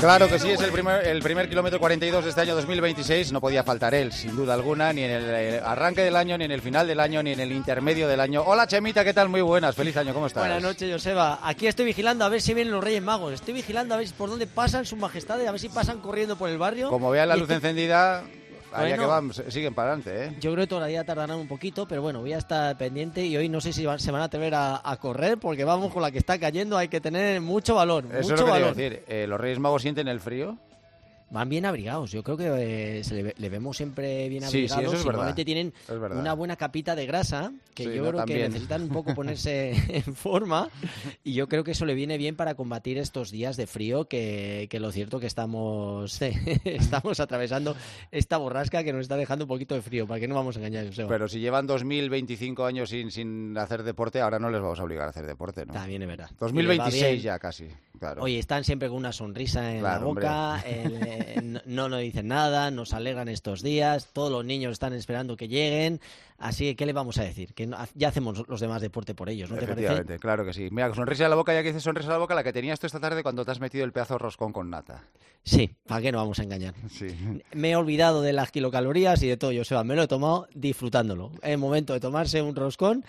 Claro que sí, es el primer kilómetro 42 de este año 2026. No podía faltar él, sin duda alguna, ni en el arranque del año, ni en el final del año, ni en el intermedio del año. Hola, Chemita, ¿qué tal? Muy buenas, feliz año, ¿cómo estás? Buenas noches, Joseba. Aquí estoy vigilando a ver si vienen los Reyes Magos. Estoy vigilando a ver por dónde pasan sus majestades, a ver si pasan corriendo por el barrio. Como vean la luz encendida... Allá que Bueno, van, siguen para adelante, ¿eh? Yo creo que todavía tardarán un poquito, pero bueno, voy a estar pendiente y hoy no sé si se van a atrever a correr, porque vamos con la que está cayendo, hay que tener mucho valor, Eso mucho es lo que valor. te iba a decir. ¿Los Reyes Magos sienten el frío? Van bien abrigados, yo creo que le vemos siempre bien abrigados. Sí, eso es verdad. Igualmente tienen Es verdad. una buena capita de grasa, que Sí, yo no, creo que también. necesitan un poco ponerse en forma, y yo creo que eso le viene bien para combatir estos días de frío, que lo cierto que estamos atravesando esta borrasca que nos está dejando un poquito de frío, para que no vamos a engañar, Joseba. Pero si llevan 2025 años sin hacer deporte, ahora no les vamos a obligar a hacer deporte, ¿no? También es verdad. 2026 ya casi, claro. Oye, están siempre con una sonrisa en Claro, la boca, no nos dicen nada, nos alegran estos días, todos los niños están esperando que lleguen, así que ¿qué le vamos a decir? Que ya hacemos los demás deporte por ellos, ¿no te parece? Efectivamente, claro que sí. Mira, sonrisa en la boca, ya que dices sonrisa en la boca, la que tenías tú esta tarde cuando te has metido el pedazo de roscón con nata. Sí, ¿para qué nos vamos a engañar? Sí. Me he olvidado de las kilocalorías y de todo, Joseba, me lo he tomado disfrutándolo. Es momento de tomarse un roscón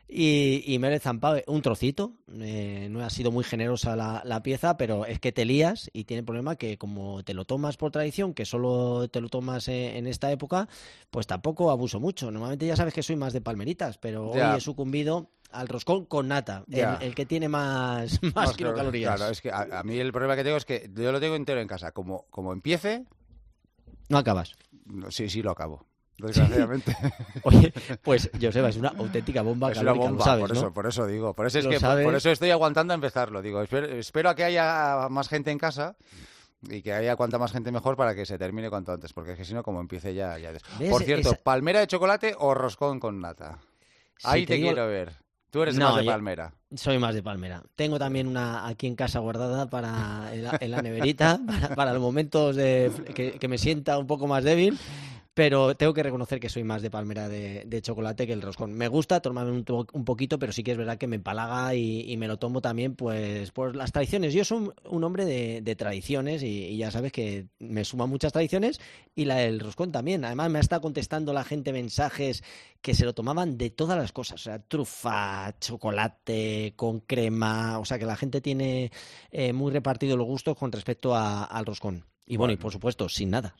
y me lo he zampado un trocito. No ha sido muy generosa la pieza, pero es que te lías y tiene el problema que como te lo tomas por tradición, que solo te lo tomas en esta época, pues tampoco abuso mucho. Normalmente ya sabes que soy más de palmeritas, pero Ya. hoy he sucumbido al roscón con nata, Ya. el que tiene más kilocalorías. Claro, es que a mí el problema que tengo es que yo lo tengo entero en casa. Como empiece, No acabas. sí lo acabo. Desgraciadamente. Oye, pues Joseba, es una auténtica bomba Es una calórica, bomba, lo sabes, ¿no? por eso digo. Por eso es Lo que sabes. por eso estoy aguantando a empezarlo. Digo, espero a que haya más gente en casa y que haya cuanta más gente mejor para que se termine cuanto antes, porque es que si no, como empiece ya. ¿Ves? Por cierto, Esa- ¿palmera de chocolate o roscón con nata? Si Ahí te te digo- quiero ver. Tú eres No, más de yo- palmera. Soy más de palmera. Tengo también una aquí en casa guardada en la neverita para los momentos que me sienta un poco más débil. Pero tengo que reconocer que soy más de palmera de chocolate que el roscón. Me gusta tomarme un poquito, pero sí que es verdad que me empalaga y me lo tomo también pues por las tradiciones. Yo soy un hombre de tradiciones y ya sabes que me suman muchas tradiciones y la del roscón también. Además me ha estado contestando la gente mensajes que se lo tomaban de todas las cosas. O sea, trufa, chocolate, con crema. O sea, que la gente tiene muy repartido los gustos con respecto al roscón. Y bueno, y por supuesto, sin nada.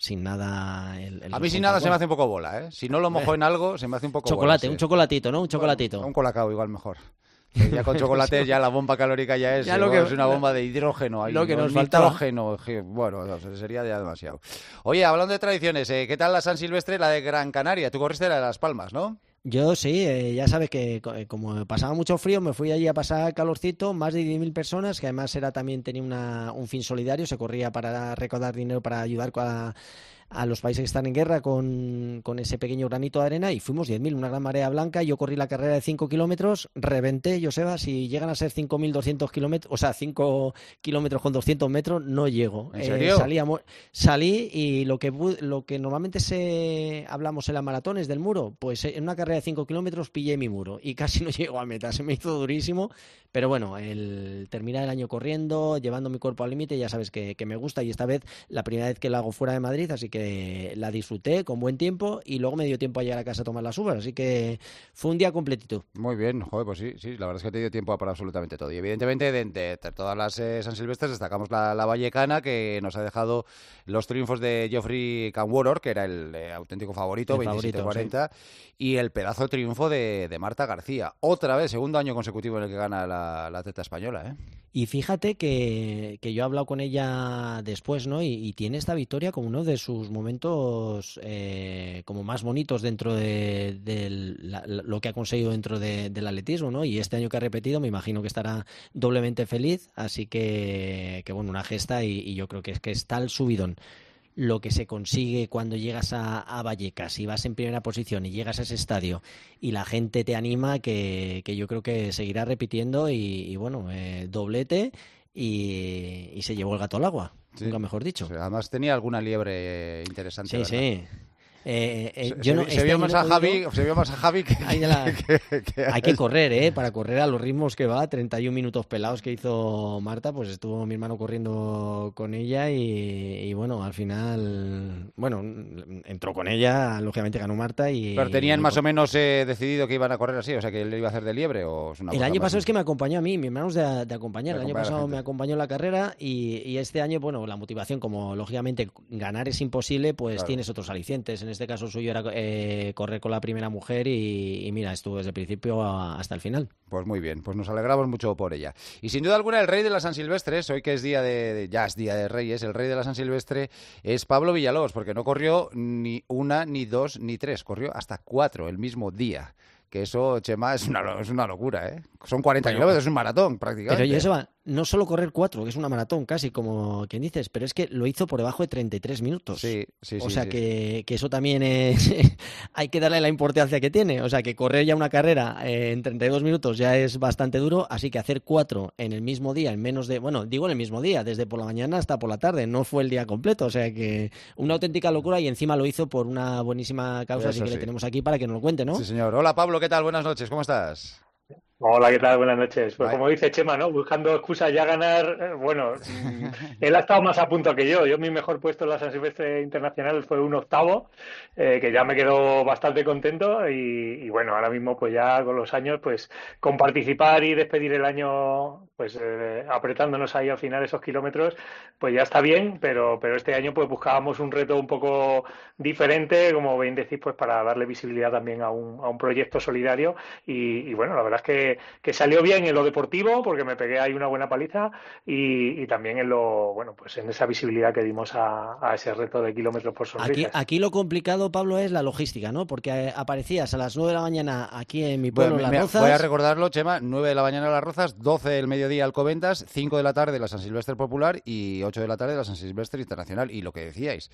El A mí roscón sin nada tal se me cual. hace un poco bola, ¿eh? Si no lo mojo en algo, se me hace un poco Chocolate, bola. un chocolatito, ¿no? Un chocolatito. Bueno, un colacao igual mejor. Ya con chocolate ya la bomba calórica ya es, Ya lo que- es una bomba de hidrógeno. Ahí, lo que ¿no? nos faltaba. Nitrógeno. Bueno, no, sería ya demasiado. Oye, hablando de tradiciones, ¿qué tal la San Silvestre, la de Gran Canaria? Tú corriste la de Las Palmas, ¿no? Yo sí, ya sabes que como pasaba mucho frío, me fui allí a pasar calorcito, más de 10.000 personas, que además también tenía un fin solidario, se corría para recaudar dinero para ayudar a los países que están en guerra con ese pequeño granito de arena y fuimos 10.000, una gran marea blanca. Yo corrí la carrera de 5 kilómetros, reventé, Joseba, si llegan a ser 5.200 kilómetros, o sea, 5 kilómetros con 200 metros, no llego. ¿En serio? Salí y lo que normalmente hablamos en las maratones del muro, pues en una carrera de 5 kilómetros pillé mi muro y casi no llego a meta, se me hizo durísimo, pero bueno, el terminar el año corriendo, llevando mi cuerpo al límite, ya sabes que me gusta y esta vez la primera vez que la hago fuera de Madrid, así que la disfruté con buen tiempo y luego me dio tiempo a llegar a casa a tomar las uvas, así que fue un día completito. Muy bien, joder, pues sí, la verdad es que te dio tiempo para absolutamente todo. Y evidentemente, de todas las San Silvestres, destacamos la vallecana, que nos ha dejado los triunfos de Geoffrey Camworor, que era el auténtico favorito, 27-40, sí. Y el pedazo de triunfo de Marta García. Otra vez, segundo año consecutivo en el que gana la atleta española, ¿eh? Y fíjate que yo he hablado con ella después, ¿no? Y tiene esta victoria como uno de sus momentos como más bonitos dentro de lo que ha conseguido dentro del atletismo, ¿no? Y este año que ha repetido me imagino que estará doblemente feliz, así que bueno, una gesta y yo creo que es tal subidón lo que se consigue cuando llegas a Vallecas y vas en primera posición y llegas a ese estadio y la gente te anima, que yo creo que seguirá repitiendo y bueno, doblete y se llevó el gato al agua, sí. Nunca mejor dicho. Sí, además tenía alguna liebre interesante. Sí, ¿verdad? sí. Yo no, se vio más a Javi que, hay que correr, para correr a los ritmos que va, 31 minutos pelados que hizo Marta, pues estuvo mi hermano corriendo con ella y bueno, al final, bueno, entró con ella, lógicamente ganó Marta y... ¿Pero tenían más o menos decidido que iban a correr así? O sea, que él iba a hacer de liebre o es una El año pasado es que me acompañó a mí, mi hermano es de acompañar, el año pasado me acompañó en la carrera y este año, bueno, la motivación, como lógicamente ganar es imposible, pues claro, tienes otros alicientes. En este caso suyo era correr con la primera mujer y mira, estuvo desde el principio hasta el final. Pues muy bien, pues nos alegramos mucho por ella. Y sin duda alguna el rey de la San Silvestre, hoy que es ya es día de Reyes, el rey de la San Silvestre es Pablo Villalobos, porque no corrió ni una, ni dos, ni tres, corrió hasta 4 el mismo día. Que eso, Chema, es una locura, ¿eh? Son 40 kilómetros, es un maratón prácticamente. Pero Joseba, no solo correr 4, que es una maratón casi, como quien dices, pero es que lo hizo por debajo de 33 minutos. Sí. O sea, que eso también es... hay que darle la importancia que tiene. O sea, que correr ya una carrera en 32 minutos ya es bastante duro, así que hacer 4 en el mismo día, en menos de... Bueno, digo en el mismo día, desde por la mañana hasta por la tarde, no fue el día completo. O sea, que una auténtica locura y encima lo hizo por una buenísima causa, así que le tenemos aquí para que nos lo cuente, ¿no? Sí, señor. Hola, Pablo, ¿qué tal? Buenas noches, ¿cómo estás? Hola, ¿qué tal? Buenas noches. Pues como dice Chema, ¿no? Buscando excusas ya a ganar, bueno, él ha estado más a punto que yo. Mi mejor puesto en la San Silvestre Internacional fue un 8º, que ya me quedó bastante contento y bueno, ahora mismo pues ya con los años, pues con participar y despedir el año, pues apretándonos ahí al final esos kilómetros, pues ya está bien, pero este año pues buscábamos un reto un poco diferente, como bien decís, pues para darle visibilidad también a un proyecto solidario y bueno, la verdad es que salió bien en lo deportivo porque me pegué ahí una buena paliza y también en lo, bueno, pues en esa visibilidad que dimos a ese reto de kilómetros por sonrisas. Aquí lo complicado, Pablo, es la logística, ¿no? Porque aparecías a las 9 de la mañana aquí en mi pueblo, en Las Rozas. Voy a recordarlo, Chema, 9 de la mañana Las Rozas, 12 del mediodía Alcobendas, 5 de la tarde la San Silvestre Popular y 8 de la tarde la San Silvestre Internacional. Y lo que decíais,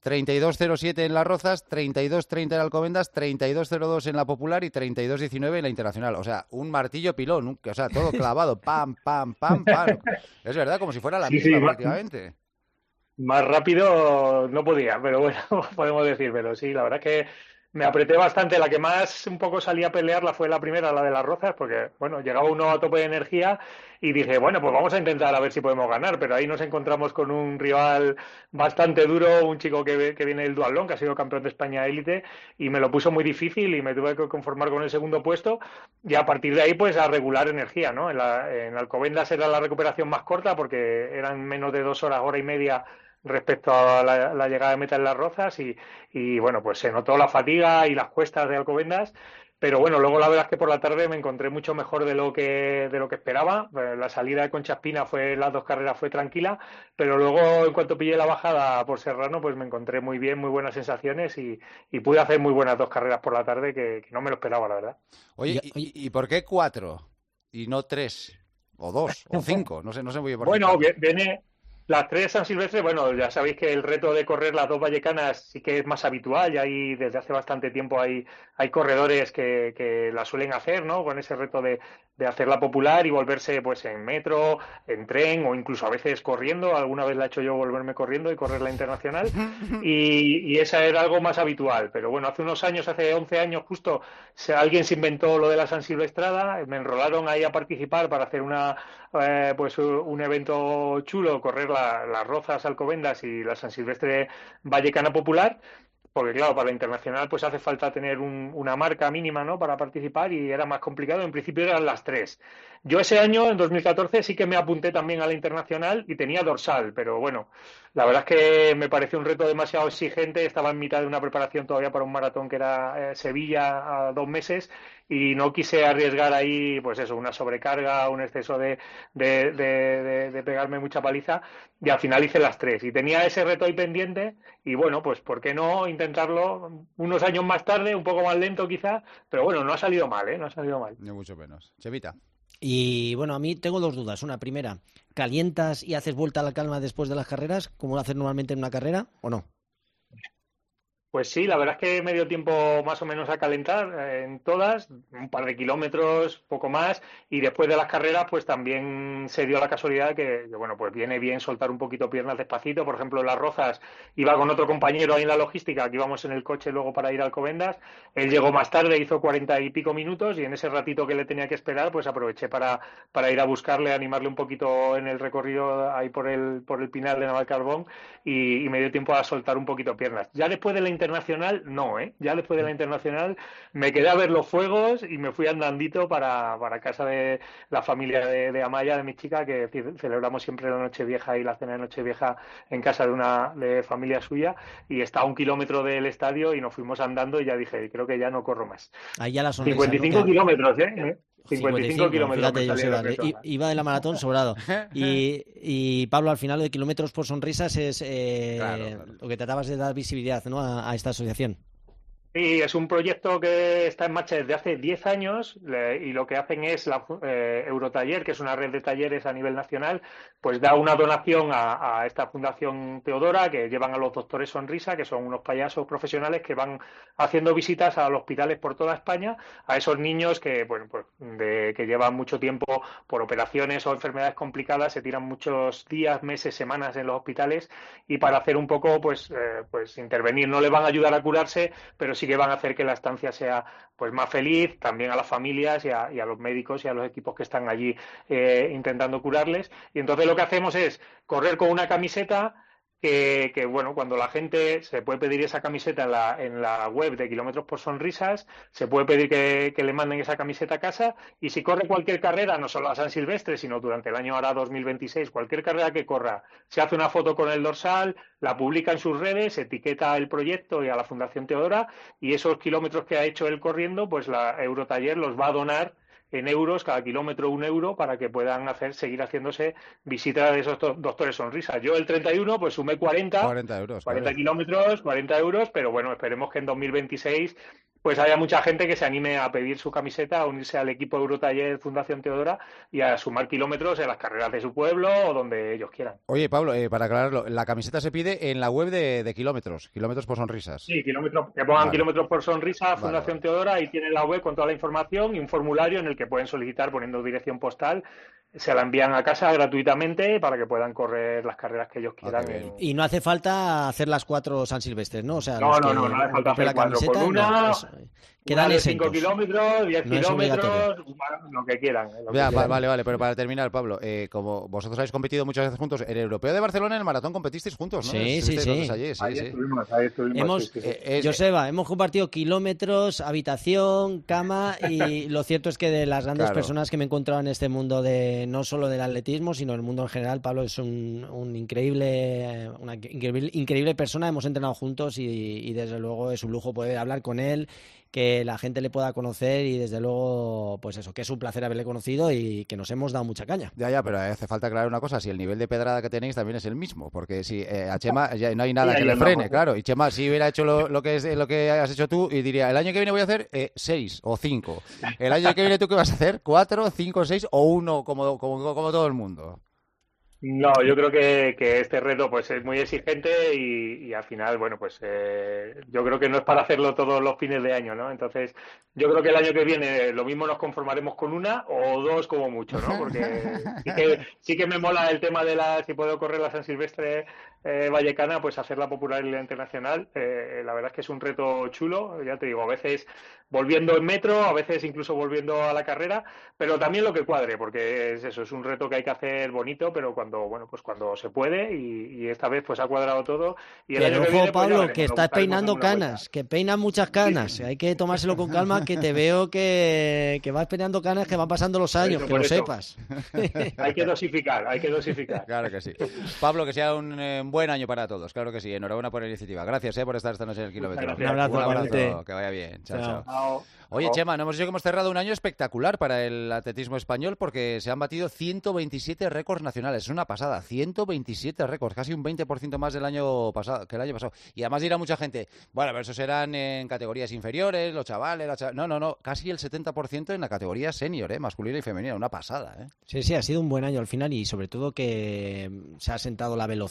32.07 en Las Rozas, 32.30 en Alcobendas, 32.02 en la Popular y 32.19 en la Internacional. O sea, un martillo pilón, o sea, todo clavado, pam, pam, pam, pam. Es verdad, como si fuera la misma prácticamente. Más rápido no podía, pero bueno, podemos decir, pero sí, la verdad es que me apreté bastante. La que más un poco salí a pelearla fue la primera, la de Las Rozas, porque, bueno, llegaba uno a tope de energía y dije, bueno, pues vamos a intentar a ver si podemos ganar, pero ahí nos encontramos con un rival bastante duro, un chico que viene del duatlón, que ha sido campeón de España élite, y me lo puso muy difícil y me tuve que conformar con el segundo puesto y a partir de ahí, pues a regular energía, ¿no? En Alcobendas era la recuperación más corta porque eran menos de 2 horas, hora y media respecto a la llegada de meta en Las Rozas y bueno, pues se notó la fatiga y las cuestas de Alcobendas, pero bueno, luego la verdad es que por la tarde me encontré mucho mejor de lo que esperaba. La salida de Concha Espina las 2 carreras fue tranquila, pero luego en cuanto pillé la bajada por Serrano, pues me encontré muy bien, muy buenas sensaciones y pude hacer muy buenas 2 carreras por la tarde que no me lo esperaba, la verdad. Oye, ¿y por qué 4 y no 3 o 2 o 5? No sé muy bien por qué. Bueno, viene... Las 3 San Silvestre, bueno, ya sabéis que el reto de correr las 2 vallecanas sí que es más habitual, y ahí desde hace bastante tiempo hay corredores que la suelen hacer, ¿no? Con ese reto de hacerla popular y volverse pues en metro, en tren o incluso a veces corriendo. Alguna vez la he hecho yo, volverme corriendo y correr la internacional y esa era algo más habitual. Pero bueno, hace unos años, hace 11 años justo, alguien se inventó lo de la San Silvestrada, me enrolaron ahí a participar para hacer pues un evento chulo, correr Las Rozas, Alcobendas y la San Silvestre Vallecana Popular, porque claro, para la internacional pues hace falta tener una marca mínima, ¿no?, para participar y era más complicado. En principio eran las 3. Yo ese año, en 2014, sí que me apunté también a la internacional y tenía dorsal, pero bueno, la verdad es que me pareció un reto demasiado exigente. Estaba en mitad de una preparación todavía para un maratón que era Sevilla a 2 meses y no quise arriesgar ahí, pues eso, una sobrecarga, un exceso de pegarme mucha paliza, y al final hice las 3 y tenía ese reto ahí pendiente y bueno, pues ¿por qué no intentarlo unos años más tarde, un poco más lento quizá? Pero bueno, no ha salido mal, no ha salido mal. Ni mucho menos. Chevita. Y bueno, a mí tengo 2 dudas. Una, primera, ¿calientas y haces vuelta a la calma después de las carreras, como lo haces normalmente en una carrera, o no? Pues sí, la verdad es que me dio tiempo más o menos a calentar en todas, un par de kilómetros, poco más, y después de las carreras pues también se dio la casualidad bueno, pues viene bien soltar un poquito piernas despacito. Por ejemplo, en Las Rozas iba con otro compañero ahí en la logística, que íbamos en el coche luego para ir a Alcobendas. Él llegó más tarde, hizo 40 y pico minutos, y en ese ratito que le tenía que esperar pues aproveché para ir a buscarle, animarle un poquito en el recorrido ahí por el Pinar de Navalcarbón, y me dio tiempo a soltar un poquito piernas. Ya después de la internacional, no, ¿eh? Ya después de la internacional me quedé a ver los fuegos y me fui andandito para casa de la familia de Amaya, de mi chica, que celebramos siempre la Nochevieja y la cena de Nochevieja en casa de familia suya, y está a 1 kilómetro del estadio y nos fuimos andando y ya dije, creo que ya no corro más. Ahí ya la sonrisa, 55 ¿no? kilómetros, ¿eh? 55 kilómetros. Fíjate, Joseba, iba de la maratón sobrado. Y Pablo, al final, de Kilómetros por Sonrisas es claro. Lo que tratabas de dar visibilidad, ¿no?, a esta asociación. Sí, es un proyecto que está en marcha desde hace 10 años y lo que hacen es la Eurotaller, que es una red de talleres a nivel nacional, pues da una donación a esta Fundación Teodora, que llevan a los doctores Sonrisa, que son unos payasos profesionales que van haciendo visitas a los hospitales por toda España, a esos niños que, bueno, pues que llevan mucho tiempo por operaciones o enfermedades complicadas, se tiran muchos días, meses, semanas en los hospitales, y para hacer un poco, pues intervenir. No les van a ayudar a curarse, pero sí que van a hacer que la estancia sea pues más feliz, también a las familias y a los médicos y a los equipos que están allí intentando curarles. Y entonces lo que hacemos es correr con una camiseta que bueno, cuando la gente se puede pedir esa camiseta en la web de Kilómetros por Sonrisas, se puede pedir que le manden esa camiseta a casa, y si corre cualquier carrera, no solo a San Silvestre, sino durante el año ahora 2026, cualquier carrera que corra, se hace una foto con el dorsal, la publica en sus redes, etiqueta el proyecto y a la Fundación Teodora, y esos kilómetros que ha hecho él corriendo, pues la Eurotaller los va a donar en euros, cada kilómetro 1 euro, para que puedan seguir haciéndose visitas de esos doctores Sonrisa. Yo el 31 pues sumé 40 euros, 40 claro. kilómetros, 40 euros, pero bueno, esperemos que en 2026 pues haya mucha gente que se anime a pedir su camiseta, a unirse al equipo Eurotaller Fundación Teodora y a sumar kilómetros en las carreras de su pueblo o donde ellos quieran. Oye, Pablo, para aclararlo, la camiseta se pide en la web de Kilómetros por Sonrisas. Sí, que pongan Kilómetros por Sonrisa, Fundación Teodora, y tienen la web con toda la información y un formulario en el que pueden solicitar poniendo dirección postal. Se la envían a casa gratuitamente para que puedan correr las carreras que ellos quieran. Y no hace falta hacer las 4 San Silvestres, ¿no? O sea, no hace falta hacer 4. Con una quedan de 5 kilómetros, 10 no kilómetros, lo que quieran. Vale, pero para terminar, Pablo, como vosotros habéis competido muchas veces juntos, en el Europeo de Barcelona, en el maratón competisteis juntos, ¿no? Sí. Ahí estuvimos. Joseba, hemos compartido kilómetros, habitación, cama, y lo cierto es que de las grandes personas que me he encontrado en este mundo no solo del atletismo, sino el mundo en general, Pablo es una increíble persona. Hemos entrenado juntos y desde luego es un lujo poder hablar con él, que la gente le pueda conocer, y desde luego, pues eso, que es un placer haberle conocido y que nos hemos dado mucha caña. Ya, pero hace falta aclarar una cosa: si el nivel de pedrada que tenéis también es el mismo, porque si a Chema ya no hay nada que le frene, claro, y Chema si hubiera hecho lo que has hecho tú, y diría, el año que viene voy a hacer 6 o 5, el año que viene tú, ¿qué vas a hacer? 4, 5, 6 o 1, como todo el mundo. No, yo creo que este reto pues es muy exigente y al final, bueno, pues yo creo que no es para hacerlo todos los fines de año, ¿no? Entonces, yo creo que el año que viene lo mismo nos conformaremos con 1 o 2 como mucho, ¿no? Porque sí que me mola el tema de si puedo correr la San Silvestre vallecana, pues hacerla popular y la internacional. La verdad es que es un reto chulo, ya te digo, a veces volviendo en metro, a veces incluso volviendo a la carrera, pero también lo que cuadre, porque es un reto que hay que hacer bonito, pero cuando se puede, y esta vez pues ha cuadrado todo. Y el año que viene, Pablo, pues que estás peinando canas, que peinas muchas canas, sí. Hay que tomárselo con calma, que te veo que vas peinando canas, que van pasando los años, que lo sepas. Hay que dosificar. Claro que sí. Pablo, que sea un buen año para todos, claro que sí. Enhorabuena por la iniciativa. Gracias por estar esta noche en el kilómetro. Un abrazo, que vaya bien. Chao. Oye, Chema, nos hemos dicho que hemos cerrado un año espectacular para el atletismo español, porque se han batido 127 récords nacionales. Es una pasada, 127 récords, casi un 20% más que el año pasado. Y además dirá mucha gente, bueno, pero esos eran en categorías inferiores, los chavales, No, casi el 70% en la categoría senior, masculina y femenina, una pasada. Sí, ha sido un buen año al final, y sobre todo que se ha sentado la velocidad,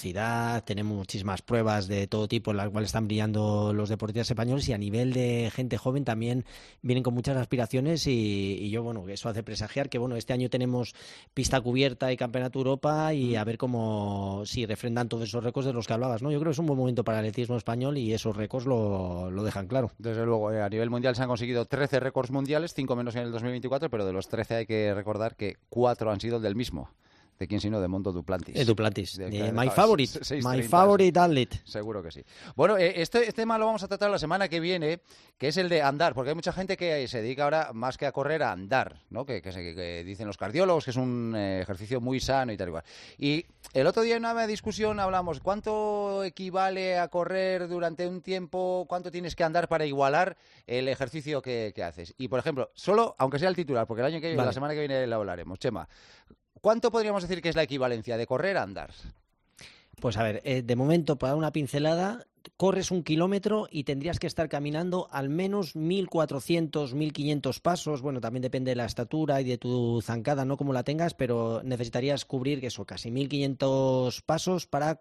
calidad, tenemos muchísimas pruebas de todo tipo en las cuales están brillando los deportistas españoles, y a nivel de gente joven también vienen con muchas aspiraciones, y yo, bueno, eso hace presagiar que, bueno, este año tenemos pista cubierta y Campeonato Europa, y a ver cómo si refrendan todos esos récords de los que hablabas, ¿no? Yo creo que es un buen momento para el atletismo español y esos récords lo dejan claro. Desde luego, a nivel mundial se han conseguido 13 récords mundiales, 5 menos en el 2024, pero de los 13 hay que recordar que 4 han sido del mismo. ¿De quién sino? De Mondo Duplantis. Duplantis. My favorite athlete. Seguro que sí. Bueno, este tema lo vamos a tratar la semana que viene, que es el de andar, porque hay mucha gente que se dedica ahora más que a correr a andar, ¿no? Que dicen los cardiólogos que es un ejercicio muy sano y tal igual. Y el otro día en una discusión hablamos cuánto equivale a correr durante un tiempo, cuánto tienes que andar para igualar el ejercicio que haces. Y, por ejemplo, solo, aunque sea el titular, porque el año que viene, la semana que viene lo hablaremos, Chema, ¿cuánto podríamos decir que es la equivalencia de correr a andar? Pues a ver, de momento, para dar una pincelada, corres 1 kilómetro y tendrías que estar caminando al menos 1.400, 1.500 pasos. Bueno, también depende de la estatura y de tu zancada, no como la tengas, pero necesitarías cubrir eso, casi 1.500 pasos para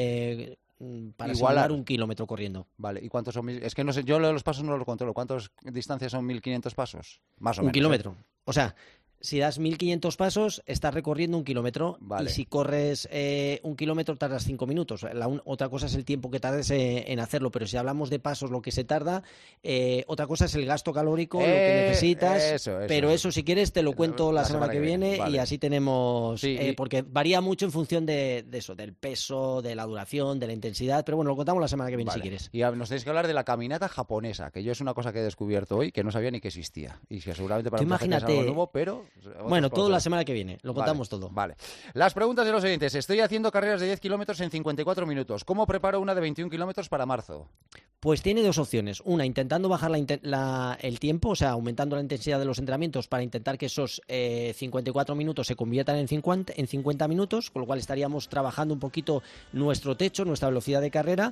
simular 1 kilómetro corriendo. Vale, ¿y cuántos son? Es que no sé, yo lo de los pasos no lo controlo. ¿Cuántas distancias son 1.500 pasos? Más o menos. 1 kilómetro. O sea, si das 1.500 pasos, estás recorriendo 1 kilómetro. Vale. Y si corres 1 kilómetro, tardas 5 minutos. Otra cosa es el tiempo que tardes en hacerlo, pero si hablamos de pasos, lo que se tarda, otra cosa es el gasto calórico, lo que necesitas. Eso, si quieres, te lo cuento la semana que viene. Vale. Y así tenemos... Sí, porque varía mucho en función de eso, del peso, de la duración, de la intensidad. Pero bueno, lo contamos la semana que viene, si quieres. Y nos tenéis que hablar de la caminata japonesa, que yo es una cosa que he descubierto hoy, que no sabía ni que existía. Y que seguramente para mucha gente es algo nuevo, pero... Bueno, todo la semana que viene, lo contamos todo. Vale. Las preguntas de los oyentes. Estoy haciendo carreras de 10 kilómetros en 54 minutos. ¿Cómo preparo una de 21 kilómetros para marzo? Pues tiene dos opciones. Una, intentando bajar el tiempo, o sea, aumentando la intensidad de los entrenamientos para intentar que esos 54 minutos se conviertan en 50 minutos, con lo cual estaríamos trabajando un poquito nuestro techo, nuestra velocidad de carrera,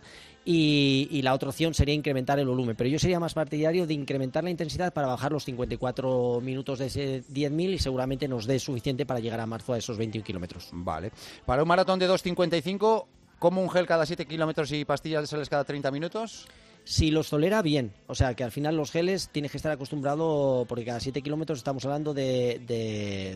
y la otra opción sería incrementar el volumen. Pero yo sería más partidario de incrementar la intensidad para bajar los 54 minutos de ese 10.000 y seguramente nos dé suficiente para llegar a marzo a esos 21 kilómetros. Vale. Para un maratón de 2.55, ¿como un gel cada 7 kilómetros y pastillas de sales cada 30 minutos? Si los tolera, bien. O sea, que al final los geles tienes que estar acostumbrado, porque cada 7 kilómetros estamos hablando de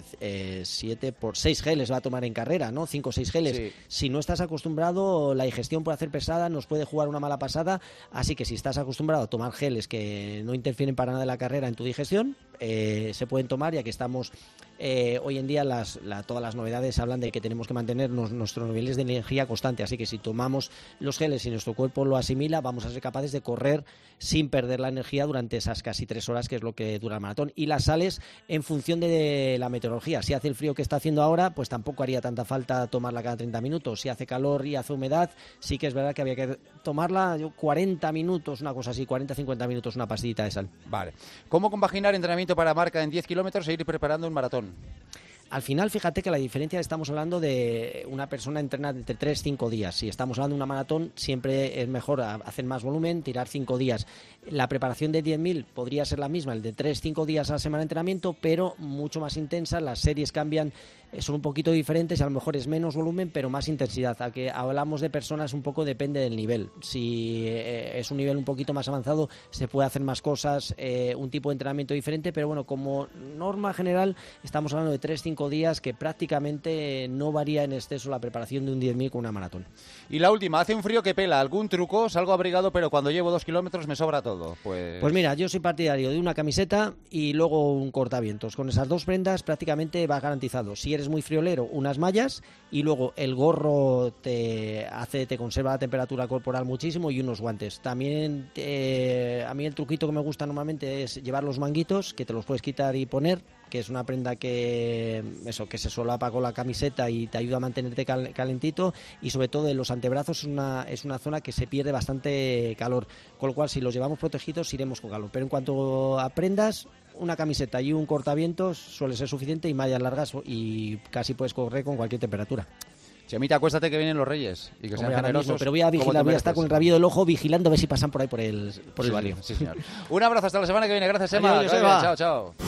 7 por 6 geles va a tomar en carrera, ¿no? 5 o 6 geles. Sí. Si no estás acostumbrado, la digestión puede hacer pesada, nos puede jugar una mala pasada. Así que si estás acostumbrado a tomar geles que no interfieren para nada en la carrera en tu digestión, se pueden tomar, ya que estamos... hoy en día todas las novedades hablan de que tenemos que mantener nuestros niveles de energía constante, así que si tomamos los geles y nuestro cuerpo lo asimila, vamos a ser capaces de correr sin perder la energía durante esas casi 3 horas, que es lo que dura el maratón. Y las sales en función de la meteorología. Si hace el frío que está haciendo ahora, pues tampoco haría tanta falta tomarla cada 30 minutos. Si hace calor y hace humedad, sí que es verdad que había que tomarla 40 minutos, una cosa así, 40-50 minutos, una pastillita de sal. Vale. ¿Cómo compaginar entrenamiento para marca en 10 kilómetros e ir preparando un maratón? Al final, fíjate que la diferencia, estamos hablando de una persona entrena entre 3-5 días. Si estamos hablando de una maratón, siempre es mejor hacer más volumen, tirar 5 días. La preparación de 10.000 podría ser la misma, el de 3-5 días a la semana de entrenamiento, pero mucho más intensa. Las series cambian, son un poquito diferentes, a lo mejor es menos volumen, pero más intensidad. A que hablamos de personas, un poco depende del nivel. Si es un nivel un poquito más avanzado, se puede hacer más cosas, un tipo de entrenamiento diferente, pero bueno, como norma general, estamos hablando de 3-5 días, que prácticamente no varía en exceso la preparación de un 10.000 con una maratón. Y la última, hace un frío que pela, ¿algún truco? Salgo abrigado, pero cuando llevo 2 kilómetros me sobra todo. Pues mira, yo soy partidario de una camiseta y luego un cortavientos. Con esas 2 prendas prácticamente va garantizado. Si eres muy friolero, unas mallas, y luego el gorro te conserva la temperatura corporal muchísimo, y unos guantes. También a mí el truquito que me gusta normalmente es llevar los manguitos, que te los puedes quitar y poner, que es una prenda que se solapa con la camiseta y te ayuda a mantenerte calentito, y sobre todo en los antebrazos es una zona que se pierde bastante calor, con lo cual si los llevamos protegidos iremos con calor, pero en cuanto a prendas, una camiseta y un cortavientos suele ser suficiente, y mallas largas, y casi puedes correr con cualquier temperatura. Chemita, acuéstate que vienen los Reyes y que sean generosos. Mismo, pero voy a vigilar, voy a estar con el rabillo del ojo vigilando a ver si pasan por ahí por el barrio. Sí, señor. Un abrazo, hasta la semana que viene. Gracias, Emma. Adiós, Eva. Chao, chao.